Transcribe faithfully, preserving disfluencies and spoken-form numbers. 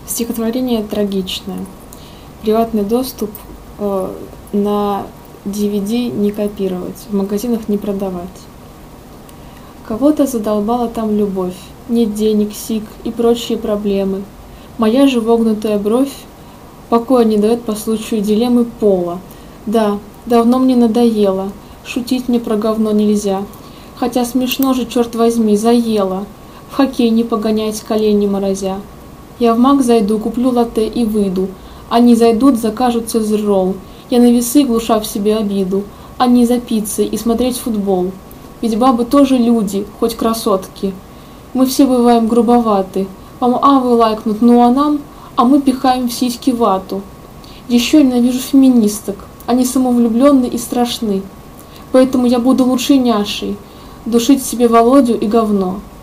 Стихотворение трагичное. Приватный доступ э, на ди ви ди не копировать, в магазинах не продавать. Кого-то задолбала там любовь, нет денег, сик и прочие проблемы. Моя же вогнутая бровь покоя не дает по случаю дилеммы пола. Да, давно мне надоело, шутить мне про говно нельзя. Хотя смешно же, черт возьми, заело. В хоккей не погонять, колени морозя. Я в мак зайду, куплю латте и выйду. Они зайдут, закажут цезарь-ролл. Я на весы, глуша в себе обиду. Они за пиццей и смотреть футбол. Ведь бабы тоже люди, хоть красотки. Мы все бываем грубоваты. Вам авы лайкнут, ну а нам, а мы пихаем в сиськи вату. Еще ненавижу феминисток. Они самовлюбленны и страшны. Поэтому я буду лучшей няшей, душить себе Володю и говно.